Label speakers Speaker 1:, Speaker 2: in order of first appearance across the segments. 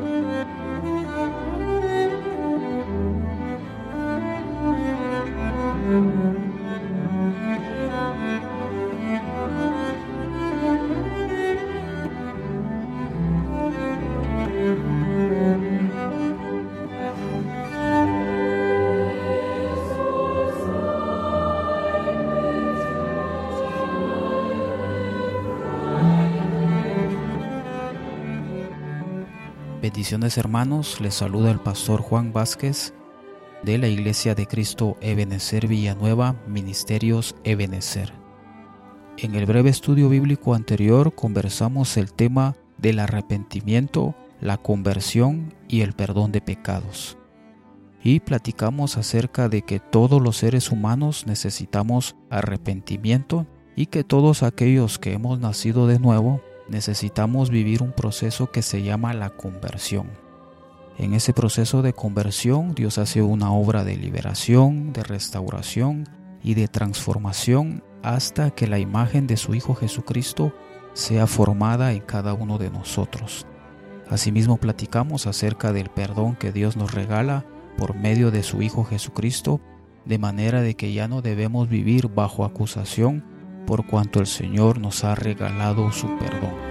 Speaker 1: Bendiciones, hermanos, les saluda el pastor Juan Vázquez de la Iglesia de Cristo Ebenezer Villanueva, Ministerios Ebenezer. En el breve estudio bíblico anterior conversamos el tema del arrepentimiento, la conversión y el perdón de pecados. Y platicamos acerca de que todos los seres humanos necesitamos arrepentimiento y que todos aquellos que hemos nacido de nuevo necesitamos vivir un proceso que se llama la conversión. En ese proceso de conversión, Dios hace una obra de liberación, de restauración y de transformación hasta que la imagen de su Hijo Jesucristo sea formada en cada uno de nosotros. Asimismo, platicamos acerca del perdón que Dios nos regala por medio de su Hijo Jesucristo, de manera de que ya no debemos vivir bajo acusación por cuanto el Señor nos ha regalado su perdón.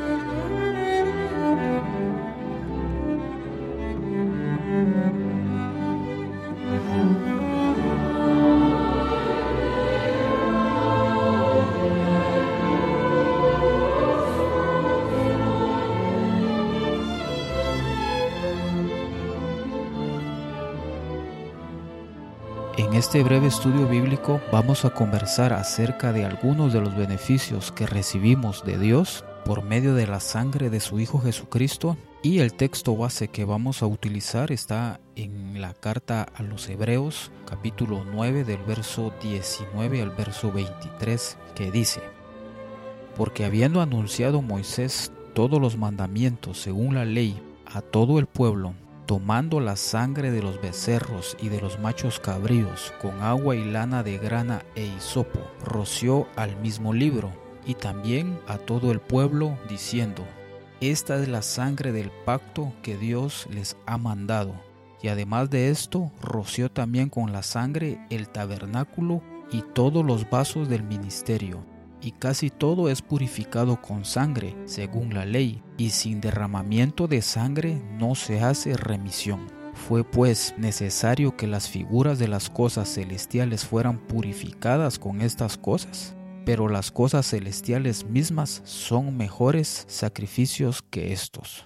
Speaker 1: En este breve estudio bíblico vamos a conversar acerca de algunos de los beneficios que recibimos de Dios por medio de la sangre de su Hijo Jesucristo, y el texto base que vamos a utilizar está en la carta a los Hebreos, capítulo 9, del verso 19 al verso 23, que dice: Porque habiendo anunciado Moisés todos los mandamientos según la ley a todo el pueblo, tomando la sangre de los becerros y de los machos cabríos con agua y lana de grana e hisopo, roció al mismo libro y también a todo el pueblo, diciendo: Esta es la sangre del pacto que Dios les ha mandado. Y además de esto, roció también con la sangre el tabernáculo y todos los vasos del ministerio. Y casi todo es purificado con sangre, según la ley, y sin derramamiento de sangre no se hace remisión. Fue pues necesario que las figuras de las cosas celestiales fueran purificadas con estas cosas, pero las cosas celestiales mismas son mejores sacrificios que estos.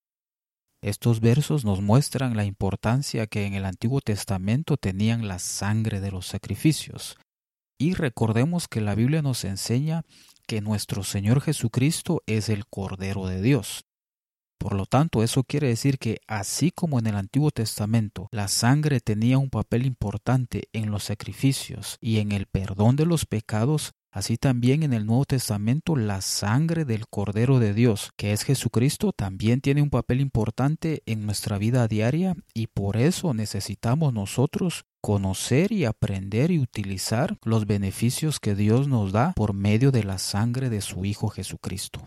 Speaker 1: Estos versos nos muestran la importancia que en el Antiguo Testamento tenían la sangre de los sacrificios. Y recordemos que la Biblia nos enseña que nuestro Señor Jesucristo es el Cordero de Dios. Por lo tanto, eso quiere decir que así como en el Antiguo Testamento la sangre tenía un papel importante en los sacrificios y en el perdón de los pecados, así también en el Nuevo Testamento la sangre del Cordero de Dios, que es Jesucristo, también tiene un papel importante en nuestra vida diaria, y por eso necesitamos nosotros conocer y aprender y utilizar los beneficios que Dios nos da por medio de la sangre de su Hijo Jesucristo.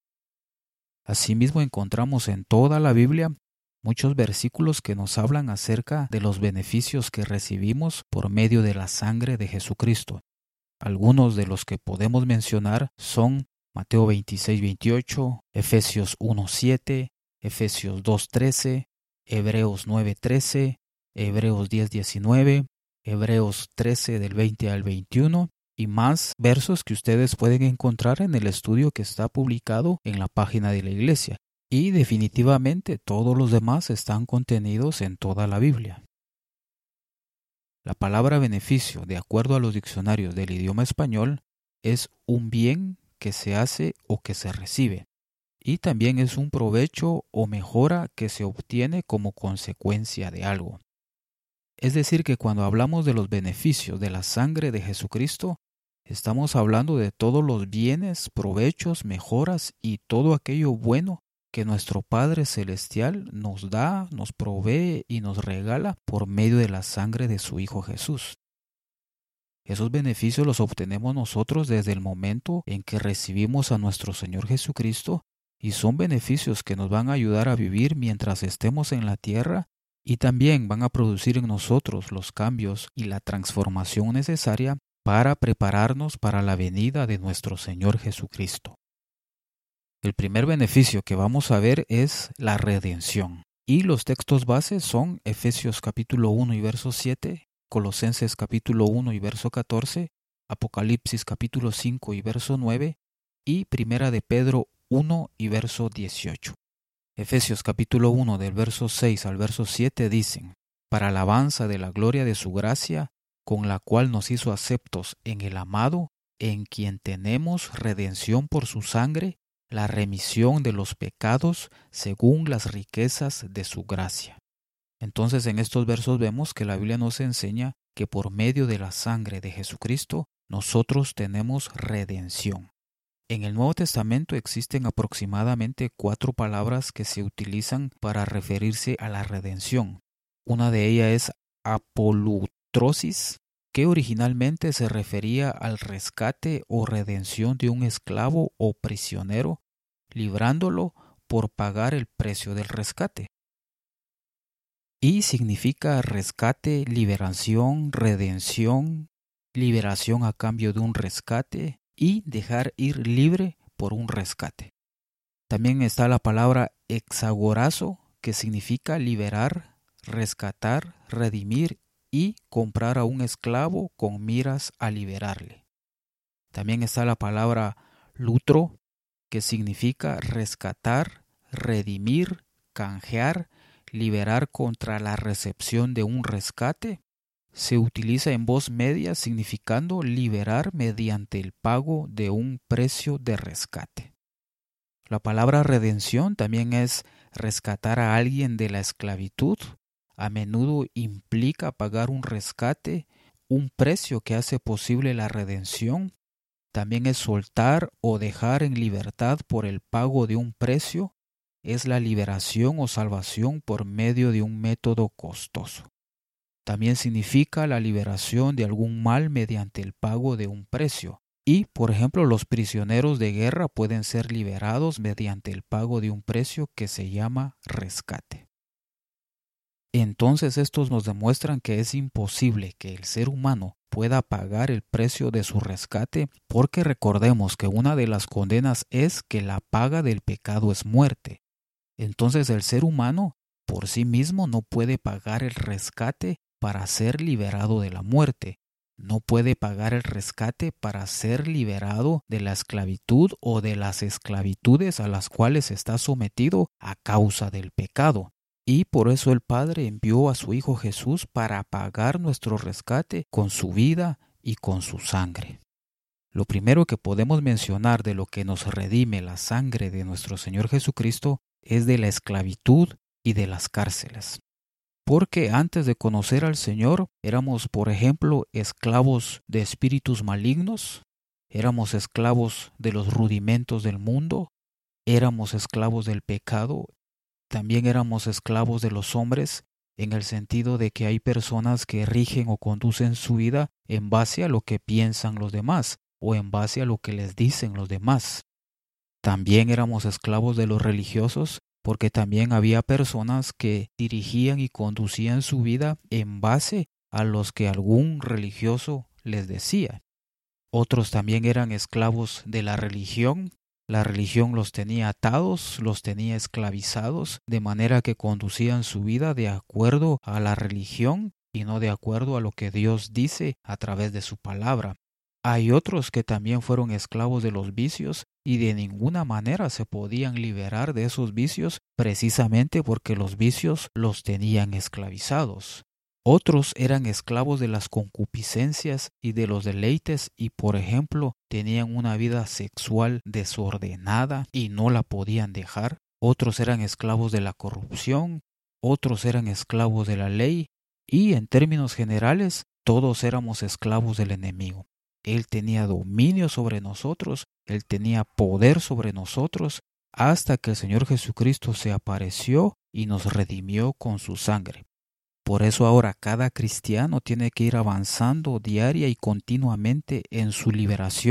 Speaker 1: Asimismo, encontramos en toda la Biblia muchos versículos que nos hablan acerca de los beneficios que recibimos por medio de la sangre de Jesucristo. Algunos de los que podemos mencionar son Mateo 26:28, Efesios 1:7, Efesios 2:13, Hebreos 9:13, Hebreos 10:19, Hebreos 13 del 20 al 21 y más versos que ustedes pueden encontrar en el estudio que está publicado en la página de la iglesia. Y definitivamente todos los demás están contenidos en toda la Biblia. La palabra beneficio, de acuerdo a los diccionarios del idioma español, es un bien que se hace o que se recibe, y también es un provecho o mejora que se obtiene como consecuencia de algo. Es decir, que cuando hablamos de los beneficios de la sangre de Jesucristo, estamos hablando de todos los bienes, provechos, mejoras y todo aquello bueno que nuestro Padre Celestial nos da, nos provee y nos regala por medio de la sangre de su Hijo Jesús. Esos beneficios los obtenemos nosotros desde el momento en que recibimos a nuestro Señor Jesucristo y son beneficios que nos van a ayudar a vivir mientras estemos en la tierra y también van a producir en nosotros los cambios y la transformación necesaria para prepararnos para la venida de nuestro Señor Jesucristo. El primer beneficio que vamos a ver es la redención. Y los textos bases son Efesios capítulo 1 y verso 7, Colosenses capítulo 1 y verso 14, Apocalipsis capítulo 5 y verso 9 y Primera de Pedro 1 y verso 18. Efesios capítulo 1 del verso 6 al verso 7 dicen: para alabanza de la gloria de su gracia, con la cual nos hizo aceptos en el amado, en quien tenemos redención por su sangre, la remisión de los pecados según las riquezas de su gracia. Entonces en estos versos vemos que la Biblia nos enseña que por medio de la sangre de Jesucristo nosotros tenemos redención. En el Nuevo Testamento existen aproximadamente 4 palabras que se utilizan para referirse a la redención. Una de ellas es apolutrosis, que originalmente se refería al rescate o redención de un esclavo o prisionero, librándolo por pagar el precio del rescate. Y significa rescate, liberación, redención, liberación a cambio de un rescate y dejar ir libre por un rescate. También está la palabra exagorazo, que significa liberar, rescatar, redimir y comprar a un esclavo con miras a liberarle. También está la palabra lutro, que significa rescatar, redimir, canjear, liberar contra la recepción de un rescate. Se utiliza en voz media significando liberar mediante el pago de un precio de rescate. La palabra redención también es rescatar a alguien de la esclavitud. A menudo implica pagar un rescate, un precio que hace posible la redención. También es soltar o dejar en libertad por el pago de un precio. Es la liberación o salvación por medio de un método costoso. También significa la liberación de algún mal mediante el pago de un precio. Y, por ejemplo, los prisioneros de guerra pueden ser liberados mediante el pago de un precio que se llama rescate. Entonces estos nos demuestran que es imposible que el ser humano pueda pagar el precio de su rescate, porque recordemos que una de las condenas es que la paga del pecado es muerte. Entonces el ser humano por sí mismo no puede pagar el rescate para ser liberado de la muerte. No puede pagar el rescate para ser liberado de la esclavitud o de las esclavitudes a las cuales está sometido a causa del pecado. Y por eso el Padre envió a su Hijo Jesús para pagar nuestro rescate con su vida y con su sangre. Lo primero que podemos mencionar de lo que nos redime la sangre de nuestro Señor Jesucristo es de la esclavitud y de las cárceles. Porque antes de conocer al Señor éramos, por ejemplo, esclavos de espíritus malignos, éramos esclavos de los rudimentos del mundo, éramos esclavos del pecado. También éramos esclavos de los hombres, en el sentido de que hay personas que rigen o conducen su vida en base a lo que piensan los demás o en base a lo que les dicen los demás. También éramos esclavos de los religiosos, porque también había personas que dirigían y conducían su vida en base a los que algún religioso les decía. Otros también eran esclavos de la religión. La religión los tenía atados, los tenía esclavizados, de manera que conducían su vida de acuerdo a la religión y no de acuerdo a lo que Dios dice a través de su palabra. Hay otros que también fueron esclavos de los vicios y de ninguna manera se podían liberar de esos vicios precisamente porque los vicios los tenían esclavizados. Otros eran esclavos de las concupiscencias y de los deleites y, por ejemplo, tenían una vida sexual desordenada y no la podían dejar. Otros eran esclavos de la corrupción, otros eran esclavos de la ley y, en términos generales, todos éramos esclavos del enemigo. Él tenía dominio sobre nosotros, Él tenía poder sobre nosotros, hasta que el Señor Jesucristo se apareció y nos redimió con su sangre. Por eso ahora cada cristiano tiene que ir avanzando diaria y continuamente en su liberación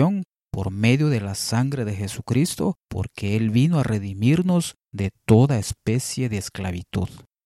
Speaker 1: por medio de la sangre de Jesucristo, porque Él vino a redimirnos de toda especie de esclavitud.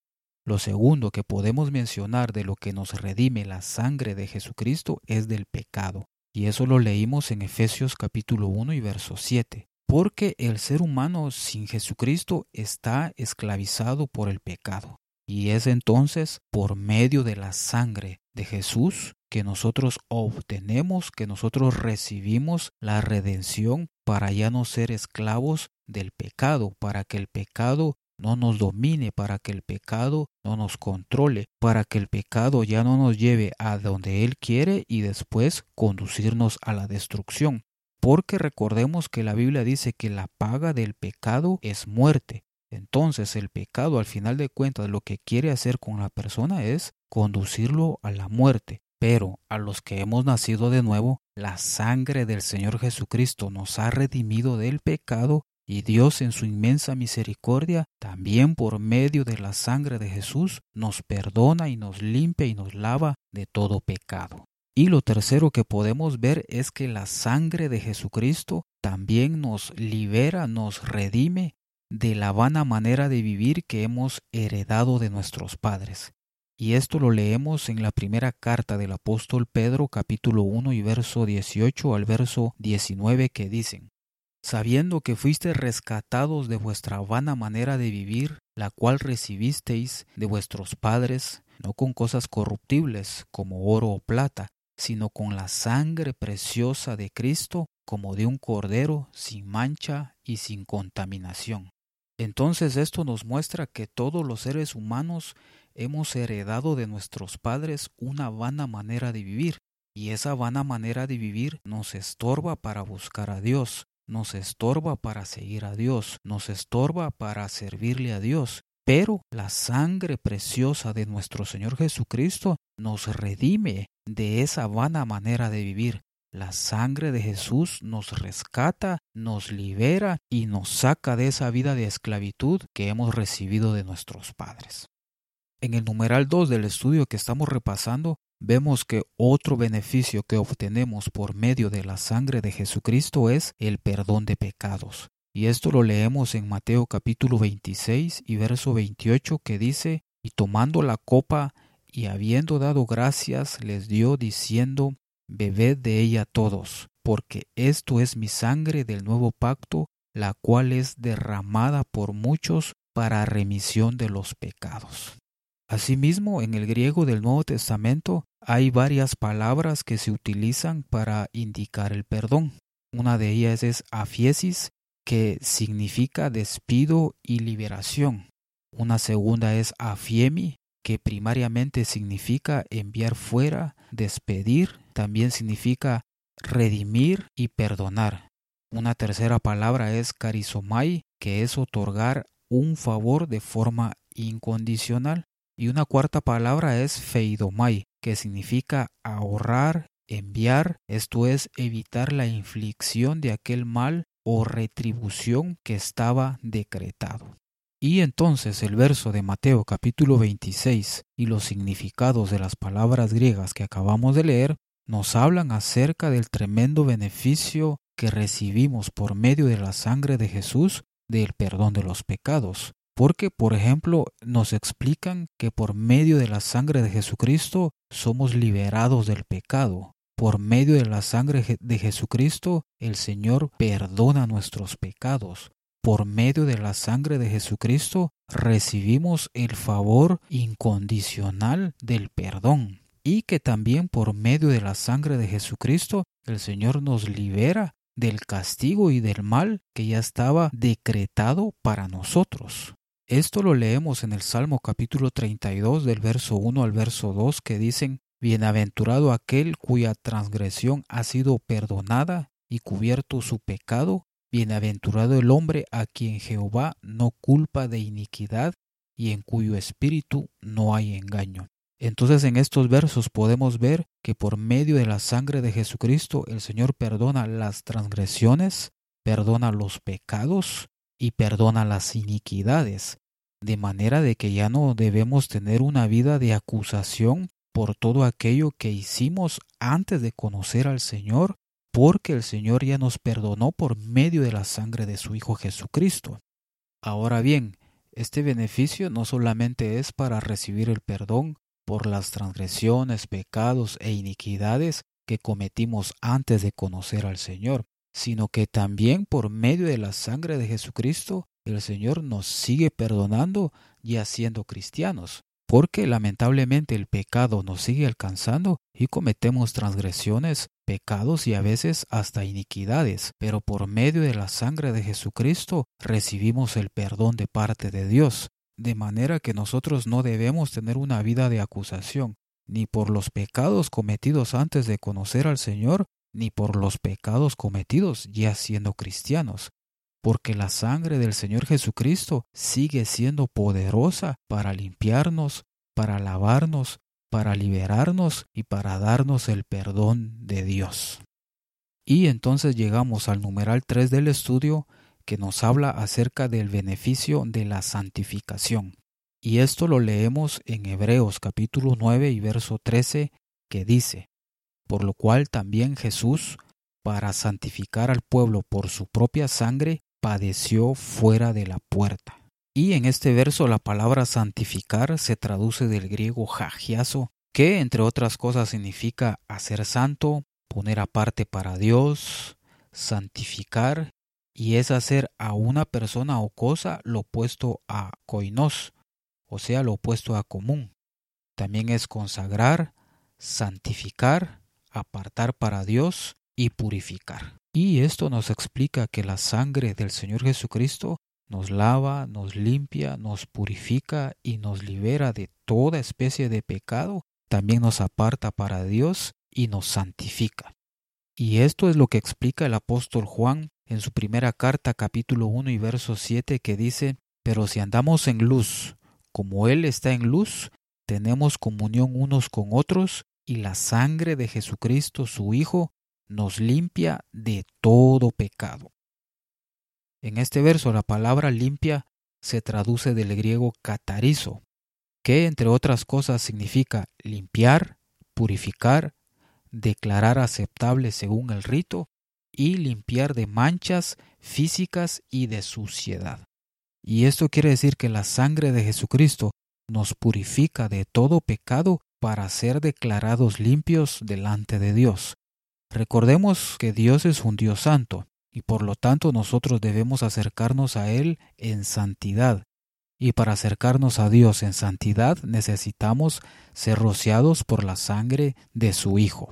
Speaker 1: Lo segundo que podemos mencionar de lo que nos redime la sangre de Jesucristo es del pecado. Y eso lo leímos en Efesios capítulo 1 y verso 7. Porque el ser humano sin Jesucristo está esclavizado por el pecado. Y es entonces por medio de la sangre de Jesús que nosotros obtenemos, que nosotros recibimos la redención para ya no ser esclavos del pecado, para que el pecado no nos domine, para que el pecado no nos controle, para que el pecado ya no nos lleve a donde Él quiere y después conducirnos a la destrucción. Porque recordemos que la Biblia dice que la paga del pecado es muerte. Entonces el pecado al final de cuentas lo que quiere hacer con la persona es conducirlo a la muerte. Pero a los que hemos nacido de nuevo, la sangre del Señor Jesucristo nos ha redimido del pecado y Dios en su inmensa misericordia, también por medio de la sangre de Jesús, nos perdona y nos limpia y nos lava de todo pecado. Y lo tercero que podemos ver es que la sangre de Jesucristo también nos libera, nos redime de la vana manera de vivir que hemos heredado de nuestros padres. Y esto lo leemos en la primera carta del apóstol Pedro, capítulo 1 y verso 18 al verso 19, que dicen: sabiendo que fuisteis rescatados de vuestra vana manera de vivir, la cual recibisteis de vuestros padres, no con cosas corruptibles como oro o plata, sino con la sangre preciosa de Cristo, como de un cordero sin mancha y sin contaminación. Entonces esto nos muestra que todos los seres humanos hemos heredado de nuestros padres una vana manera de vivir, y esa vana manera de vivir nos estorba para buscar a Dios, nos estorba para seguir a Dios, nos estorba para servirle a Dios. Pero la sangre preciosa de nuestro Señor Jesucristo nos redime de esa vana manera de vivir. La sangre de Jesús nos rescata, nos libera y nos saca de esa vida de esclavitud que hemos recibido de nuestros padres. En el numeral 2 del estudio que estamos repasando, vemos que otro beneficio que obtenemos por medio de la sangre de Jesucristo es el perdón de pecados. Y esto lo leemos en Mateo capítulo 26 y verso 28, que dice: y tomando la copa y habiendo dado gracias, les dio diciendo: bebed de ella todos, porque esto es mi sangre del nuevo pacto, la cual es derramada por muchos para remisión de los pecados. Asimismo, en el griego del Nuevo Testamento hay varias palabras que se utilizan para indicar el perdón. Una de ellas es afiesis, que significa despido y liberación. Una segunda es afiemi, que primariamente significa enviar fuera, despedir, también significa redimir y perdonar. Una tercera palabra es carizomai, que es otorgar un favor de forma incondicional. Y una cuarta palabra es feidomai, que significa ahorrar, enviar, esto es evitar la inflicción de aquel mal o retribución que estaba decretado. Y entonces el verso de Mateo capítulo 26 y los significados de las palabras griegas que acabamos de leer nos hablan acerca del tremendo beneficio que recibimos por medio de la sangre de Jesús del perdón de los pecados. Porque, por ejemplo, nos explican que por medio de la sangre de Jesucristo somos liberados del pecado. Por medio de la sangre de Jesucristo, el Señor perdona nuestros pecados. Por medio de la sangre de Jesucristo, recibimos el favor incondicional del perdón. Y que también por medio de la sangre de Jesucristo, el Señor nos libera del castigo y del mal que ya estaba decretado para nosotros. Esto lo leemos en el Salmo capítulo 32 del verso 1 al verso 2, que dicen: bienaventurado aquel cuya transgresión ha sido perdonada y cubierto su pecado, bienaventurado el hombre a quien Jehová no culpa de iniquidad y en cuyo espíritu no hay engaño. Entonces en estos versos podemos ver que por medio de la sangre de Jesucristo el Señor perdona las transgresiones, perdona los pecados y perdona las iniquidades, de manera de que ya no debemos tener una vida de acusación por todo aquello que hicimos antes de conocer al Señor, porque el Señor ya nos perdonó por medio de la sangre de su Hijo Jesucristo. Ahora bien, este beneficio no solamente es para recibir el perdón por las transgresiones, pecados e iniquidades que cometimos antes de conocer al Señor, sino que también por medio de la sangre de Jesucristo, el Señor nos sigue perdonando ya siendo cristianos. Porque lamentablemente el pecado nos sigue alcanzando y cometemos transgresiones, pecados y a veces hasta iniquidades, pero por medio de la sangre de Jesucristo recibimos el perdón de parte de Dios, de manera que nosotros no debemos tener una vida de acusación, ni por los pecados cometidos antes de conocer al Señor, ni por los pecados cometidos ya siendo cristianos. Porque la sangre del Señor Jesucristo sigue siendo poderosa para limpiarnos, para lavarnos, para liberarnos y para darnos el perdón de Dios. Y entonces llegamos al numeral 3 del estudio, que nos habla acerca del beneficio de la santificación. Y esto lo leemos en Hebreos capítulo 9 y verso 13, que dice: por lo cual también Jesús, para santificar al pueblo por su propia sangre, padeció fuera de la puerta. Y en este verso la palabra santificar se traduce del griego hagiazo, que entre otras cosas significa hacer santo, poner aparte para Dios, santificar, y es hacer a una persona o cosa lo opuesto a koinos, o sea, lo opuesto a común. También es consagrar, santificar, apartar para Dios y purificar. Y esto nos explica que la sangre del Señor Jesucristo nos lava, nos limpia, nos purifica y nos libera de toda especie de pecado. También nos aparta para Dios y nos santifica. Y esto es lo que explica el apóstol Juan en su primera carta, capítulo 1 y verso 7, que dice: pero si andamos en luz, como Él está en luz, tenemos comunión unos con otros, y la sangre de Jesucristo, su Hijo, nos limpia de todo pecado. En este verso la palabra limpia se traduce del griego katarizo, que entre otras cosas significa limpiar, purificar, declarar aceptable según el rito y limpiar de manchas físicas y de suciedad. Y esto quiere decir que la sangre de Jesucristo nos purifica de todo pecado para ser declarados limpios delante de Dios. Recordemos que Dios es un Dios santo y por lo tanto nosotros debemos acercarnos a Él en santidad. Y para acercarnos a Dios en santidad necesitamos ser rociados por la sangre de su Hijo.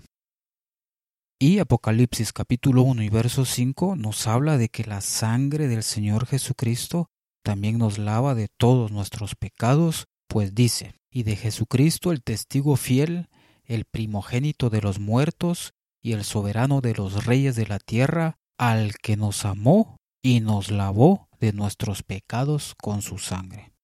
Speaker 1: Y Apocalipsis capítulo 1 y verso 5 nos habla de que la sangre del Señor Jesucristo también nos lava de todos nuestros pecados, pues dice: y de Jesucristo el testigo fiel, el primogénito de los muertos y el soberano de los reyes de la tierra, al que nos amó y nos lavó de nuestros pecados con su sangre.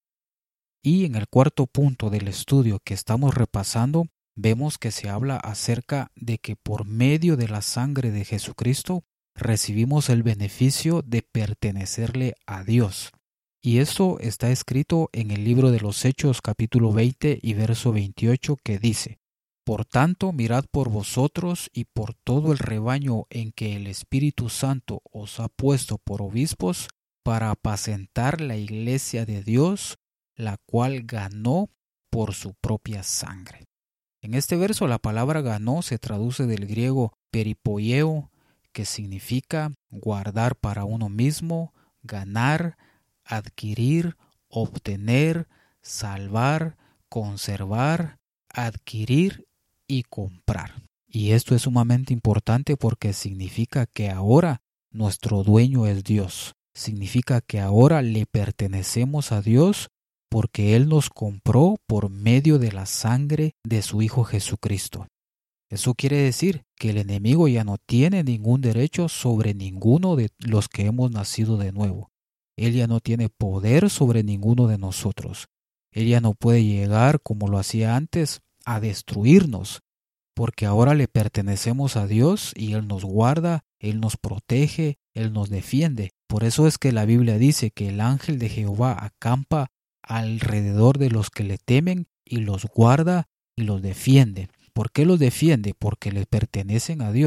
Speaker 1: Y en el cuarto punto del estudio que estamos repasando, vemos que se habla acerca de que por medio de la sangre de Jesucristo recibimos el beneficio de pertenecerle a Dios. Y esto está escrito en el libro de los Hechos capítulo 20 y verso 28, que dice: por tanto, mirad por vosotros y por todo el rebaño en que el Espíritu Santo os ha puesto por obispos, para apacentar la iglesia de Dios, la cual ganó por su propia sangre. En este verso la palabra ganó se traduce del griego peripoieo, que significa guardar para uno mismo, ganar, adquirir, obtener, salvar, conservar, adquirir y comprar. Y esto es sumamente importante porque significa que ahora nuestro dueño es Dios. Significa que ahora le pertenecemos a Dios porque Él nos compró por medio de la sangre de su Hijo Jesucristo. Eso quiere decir que el enemigo ya no tiene ningún derecho sobre ninguno de los que hemos nacido de nuevo. Él ya no tiene poder sobre ninguno de nosotros. Él ya no puede llegar, como lo hacía antes, a destruirnos, porque ahora le pertenecemos a Dios y Él nos guarda, Él nos protege, Él nos defiende. Por eso es que la Biblia dice que el ángel de Jehová acampa alrededor de los que le temen y los guarda y los defiende. ¿Por qué los defiende? Porque le pertenecen a Dios,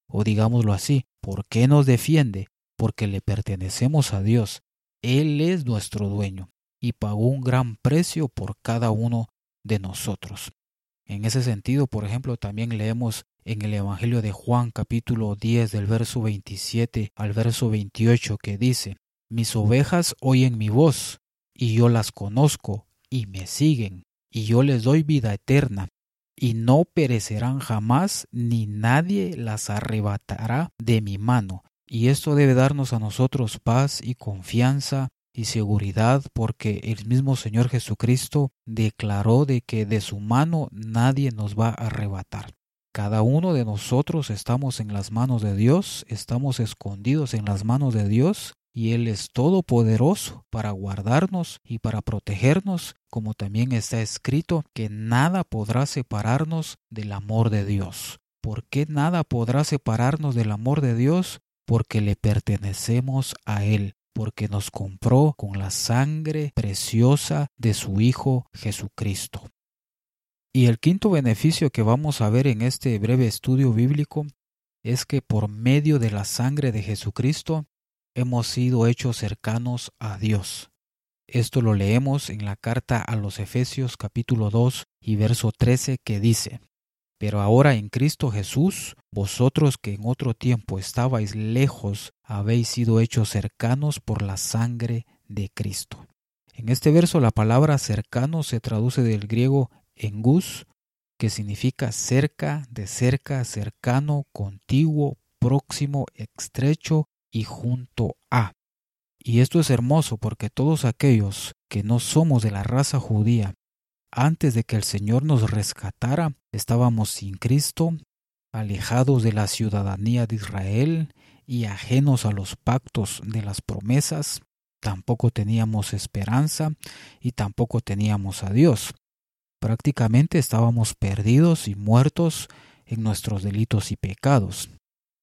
Speaker 1: O digámoslo así, ¿por qué nos defiende? Porque le pertenecemos a Dios. Él es nuestro dueño y pagó un gran precio por cada uno de nosotros. En ese sentido, por ejemplo, también leemos en el Evangelio de Juan capítulo 10 del verso 27 al verso 28 que dice: Mis ovejas oyen mi voz, y yo las conozco, y me siguen, y yo les doy vida eterna, y no perecerán jamás, ni nadie las arrebatará de mi mano. Y esto debe darnos a nosotros paz y confianza y seguridad, porque el mismo Señor Jesucristo declaró de que de su mano nadie nos va a arrebatar. Cada uno de nosotros estamos en las manos de Dios, estamos escondidos en las manos de Dios, y Él es todopoderoso para guardarnos y para protegernos, como también está escrito que nada podrá separarnos del amor de Dios. ¿Por qué nada podrá separarnos del amor de Dios? Porque le pertenecemos a Él, porque nos compró con la sangre preciosa de su Hijo Jesucristo. Y el quinto beneficio que vamos a ver en este breve estudio bíblico es que por medio de la sangre de Jesucristo hemos sido hechos cercanos a Dios. Esto lo leemos en la carta a los Efesios capítulo 2 y verso 13 que dice: Pero ahora en Cristo Jesús, vosotros que en otro tiempo estabais lejos, habéis sido hechos cercanos por la sangre de Cristo. En este verso la palabra cercano se traduce del griego engus, que significa cerca, de cerca, cercano, contiguo, próximo, estrecho y junto a. Y esto es hermoso porque todos aquellos que no somos de la raza judía, antes de que el Señor nos rescatara, estábamos sin Cristo, alejados de la ciudadanía de Israel y ajenos a los pactos de las promesas. Tampoco teníamos esperanza y tampoco teníamos a Dios. Prácticamente estábamos perdidos y muertos en nuestros delitos y pecados.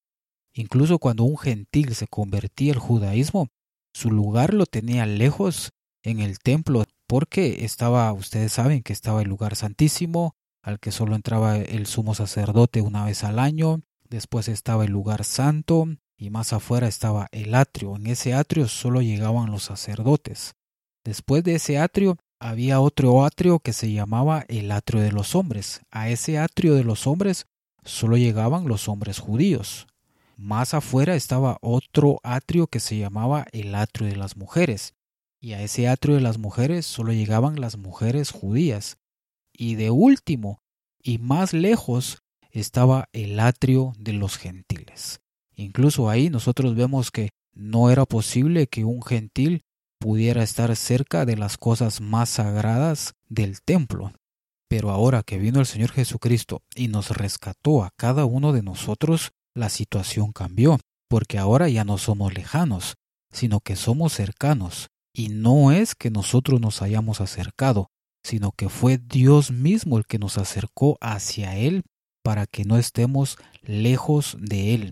Speaker 1: Incluso cuando un gentil se convertía al judaísmo, su lugar lo tenía lejos en el templo, porque ustedes saben que estaba el lugar santísimo, al que solo entraba el sumo sacerdote una vez al año. Después estaba el lugar santo y más afuera estaba el atrio. En ese atrio solo llegaban los sacerdotes. Después de ese atrio había otro atrio que se llamaba el atrio de los hombres. A ese atrio de los hombres solo llegaban los hombres judíos. Más afuera estaba otro atrio que se llamaba el atrio de las mujeres. Y a ese atrio de las mujeres solo llegaban las mujeres judías. Y de último y más lejos estaba el atrio de los gentiles. Incluso ahí nosotros vemos que no era posible que un gentil pudiera estar cerca de las cosas más sagradas del templo. Pero ahora que vino el Señor Jesucristo y nos rescató a cada uno de nosotros, la situación cambió, porque ahora ya no somos lejanos, sino que somos cercanos. Y no es que nosotros nos hayamos acercado, sino que fue Dios mismo el que nos acercó hacia Él para que no estemos lejos de Él.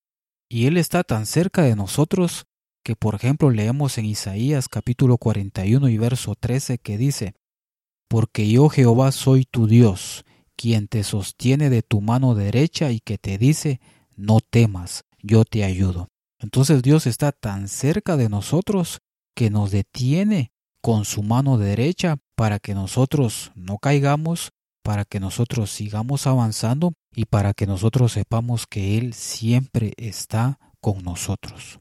Speaker 1: Y Él está tan cerca de nosotros que, por ejemplo, leemos en Isaías capítulo 41 y verso 13 que dice: Porque yo Jehová soy tu Dios, quien te sostiene de tu mano derecha y que te dice: no temas, yo te ayudo. Entonces Dios está tan cerca de nosotros que nos detiene con su mano derecha para que nosotros no caigamos, para que nosotros sigamos avanzando y para que nosotros sepamos que Él siempre está con nosotros.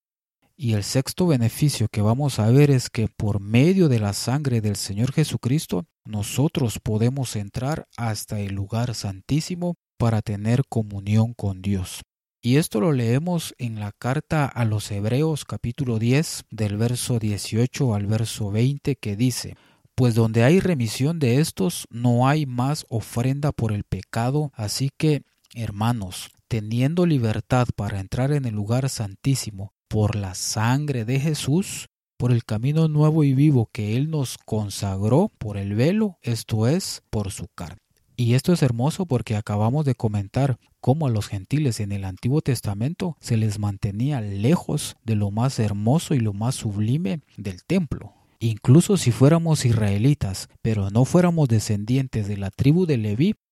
Speaker 1: Y el sexto beneficio que vamos a ver es que por medio de la sangre del Señor Jesucristo, nosotros podemos entrar hasta el lugar santísimo para tener comunión con Dios. Y esto lo leemos en la carta a los Hebreos capítulo 10 del verso 18 al verso 20 que dice: Pues donde hay remisión de estos no hay más ofrenda por el pecado, así que, hermanos, teniendo libertad para entrar en el lugar santísimo por la sangre de Jesús, por el camino nuevo y vivo que Él nos consagró por el velo, esto es, por su carne. Y esto es hermoso porque acabamos de comentar cómo a los gentiles en el Antiguo Testamento se les mantenía lejos de lo más hermoso y lo más sublime del templo. Incluso si fuéramos israelitas, pero no fuéramos descendientes de la tribu de Leví, tampoco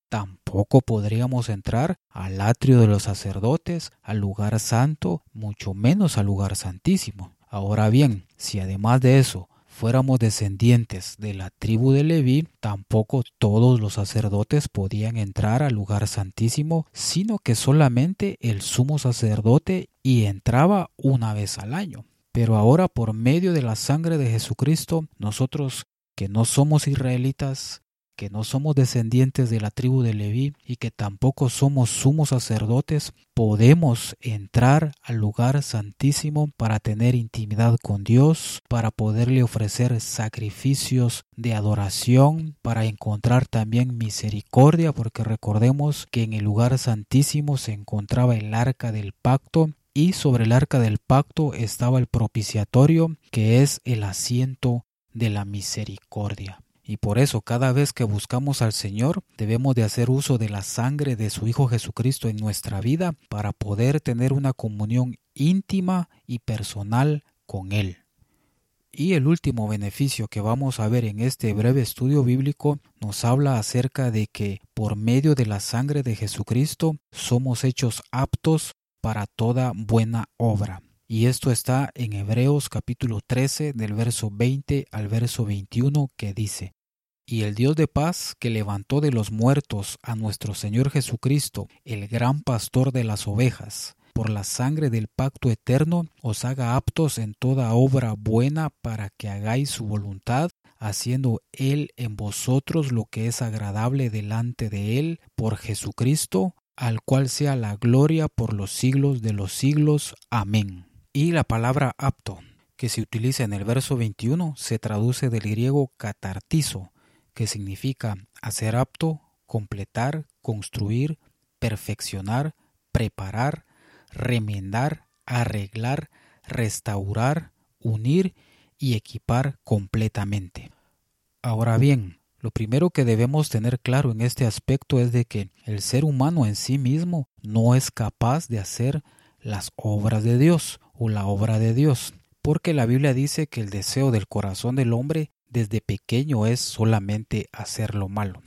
Speaker 1: tampoco podríamos entrar al atrio de los sacerdotes, al lugar santo, mucho menos al lugar santísimo. Ahora bien, si además de eso fuéramos descendientes de la tribu de Leví, tampoco todos los sacerdotes podían entrar al lugar santísimo, sino que solamente el sumo sacerdote y entraba una vez al año. Pero ahora, por medio de la sangre de Jesucristo, nosotros que no somos israelitas, que no somos descendientes de la tribu de Leví y que tampoco somos sumos sacerdotes, podemos entrar al lugar santísimo para tener intimidad con Dios, para poderle ofrecer sacrificios de adoración, para encontrar también misericordia, porque recordemos que en el lugar santísimo se encontraba el arca del pacto, y sobre el arca del pacto estaba el propiciatorio, que es el asiento de la misericordia. Y por eso cada vez que buscamos al Señor debemos de hacer uso de la sangre de su Hijo Jesucristo en nuestra vida para poder tener una comunión íntima y personal con Él. Y el último beneficio que vamos a ver en este breve estudio bíblico nos habla acerca de que por medio de la sangre de Jesucristo somos hechos aptos para toda buena obra. Y esto está en Hebreos capítulo 13 del verso 20 al verso 21 que dice: Y el Dios de paz, que levantó de los muertos a nuestro Señor Jesucristo, el gran pastor de las ovejas, por la sangre del pacto eterno, os haga aptos en toda obra buena para que hagáis su voluntad, haciendo Él en vosotros lo que es agradable delante de Él, por Jesucristo, al cual sea la gloria por los siglos de los siglos. Amén. Y la palabra apto, que se utiliza en el verso 21, se traduce del griego catartizo, que significa hacer apto, completar, construir, perfeccionar, preparar, remendar, arreglar, restaurar, unir y equipar completamente. Ahora bien, lo primero que debemos tener claro en este aspecto es de que el ser humano en sí mismo no es capaz de hacer las obras de Dios o la obra de Dios, porque la Biblia dice que el deseo del corazón del hombre desde pequeño es solamente hacer lo malo.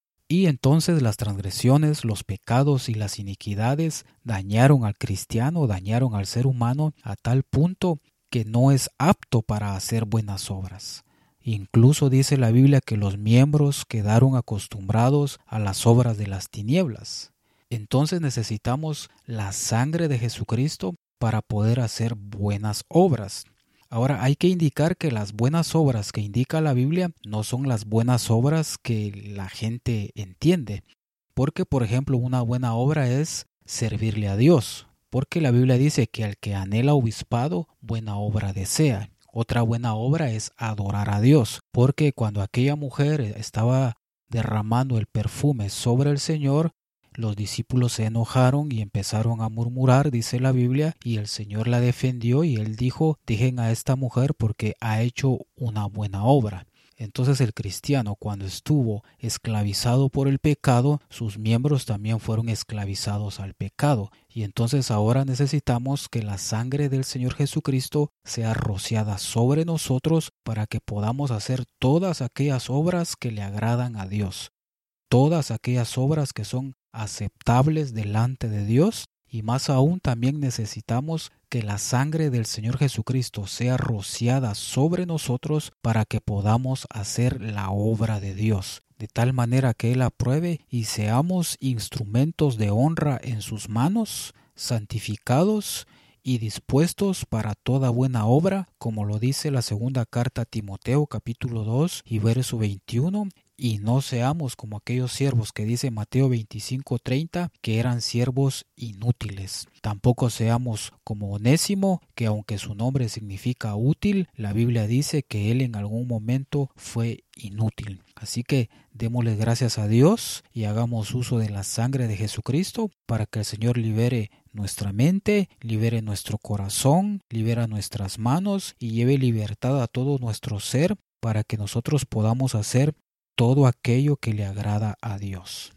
Speaker 1: Y entonces las transgresiones, los pecados y las iniquidades dañaron al cristiano, dañaron al ser humano a tal punto que no es apto para hacer buenas obras. Incluso dice la Biblia que los miembros quedaron acostumbrados a las obras de las tinieblas. Entonces necesitamos la sangre de Jesucristo para poder hacer buenas obras. Ahora hay que indicar que las buenas obras que indica la Biblia no son las buenas obras que la gente entiende. Porque, por ejemplo, una buena obra es servirle a Dios. Porque la Biblia dice que al que anhela obispado, buena obra desea. Otra buena obra es adorar a Dios. Porque cuando aquella mujer estaba derramando el perfume sobre el Señor, los discípulos se enojaron y empezaron a murmurar, dice la Biblia, y el Señor la defendió y él dijo: dejen a esta mujer porque ha hecho una buena obra. Entonces el cristiano, cuando estuvo esclavizado por el pecado, sus miembros también fueron esclavizados al pecado. Y entonces ahora necesitamos que la sangre del Señor Jesucristo sea rociada sobre nosotros para que podamos hacer todas aquellas obras que le agradan a Dios. Todas aquellas obras que son aceptables delante de Dios, y más aún también necesitamos que la sangre del Señor Jesucristo sea rociada sobre nosotros para que podamos hacer la obra de Dios, de tal manera que Él apruebe y seamos instrumentos de honra en sus manos, santificados y dispuestos para toda buena obra, como lo dice la segunda carta a Timoteo capítulo 2 y verso 21, y no seamos como aquellos siervos que dice Mateo 25:30, que eran siervos inútiles. Tampoco seamos como Onésimo, que aunque su nombre significa útil, la Biblia dice que él en algún momento fue inútil. Así que démosle gracias a Dios y hagamos uso de la sangre de Jesucristo para que el Señor libere nuestra mente, libere nuestro corazón, libera nuestras manos y lleve libertad a todo nuestro ser para que nosotros podamos hacer todo aquello que le agrada a Dios.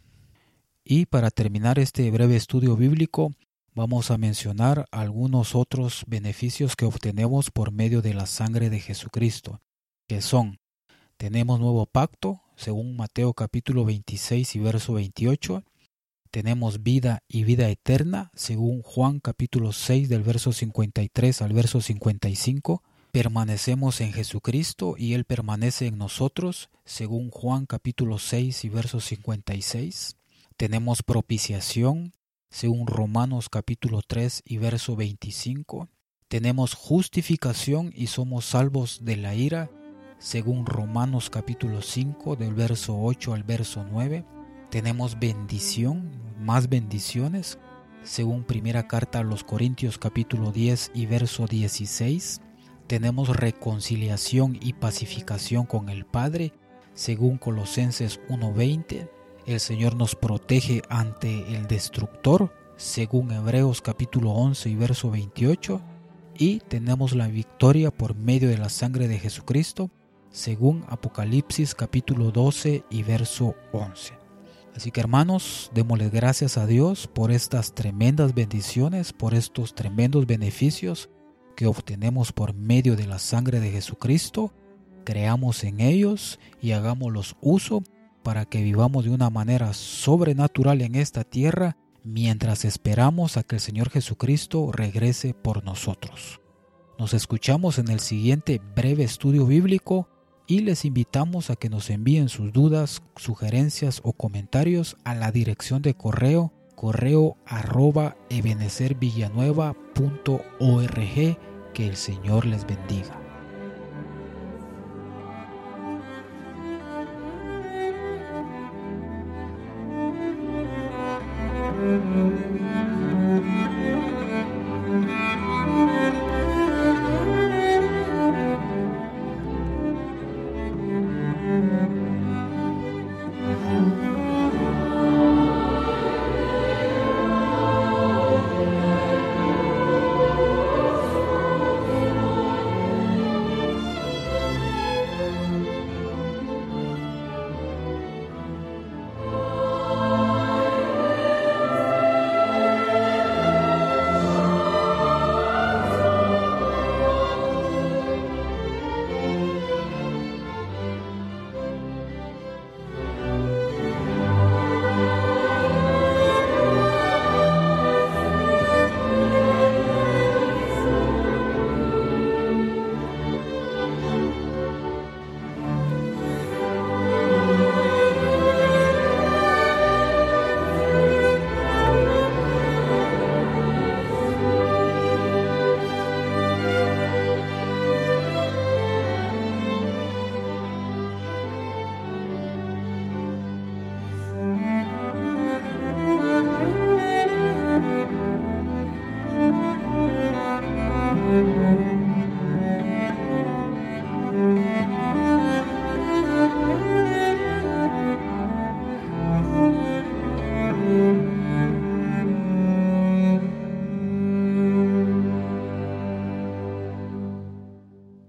Speaker 1: Y para terminar este breve estudio bíblico, vamos a mencionar algunos otros beneficios que obtenemos por medio de la sangre de Jesucristo, que son: tenemos nuevo pacto, según Mateo capítulo 26 y verso 28, tenemos vida y vida eterna, según Juan capítulo 6 del verso 53 al verso 55. Permanecemos en Jesucristo y Él permanece en nosotros, según Juan capítulo 6 y verso 56. Tenemos propiciación, según Romanos capítulo 3 y verso 25. Tenemos justificación y somos salvos de la ira, según Romanos capítulo 5 del verso 8 al verso 9. Tenemos bendición, más bendiciones, según primera carta a los Corintios capítulo 10 y verso 16. Tenemos reconciliación y pacificación con el Padre, según Colosenses 1:20. El Señor nos protege ante el destructor, según Hebreos capítulo 11 y verso 28. Y tenemos la victoria por medio de la sangre de Jesucristo, según Apocalipsis capítulo 12 y verso 11. Así que hermanos, démosle gracias a Dios por estas tremendas bendiciones, por estos tremendos beneficios que obtenemos por medio de la sangre de Jesucristo. Creamos en ellos y hagámoslos uso para que vivamos de una manera sobrenatural en esta tierra mientras esperamos a que el Señor Jesucristo regrese por nosotros. Nos escuchamos en el siguiente breve estudio bíblico y les invitamos a que nos envíen sus dudas, sugerencias o comentarios a la dirección de correo @ebenecervillanueva.org. Que el Señor les bendiga.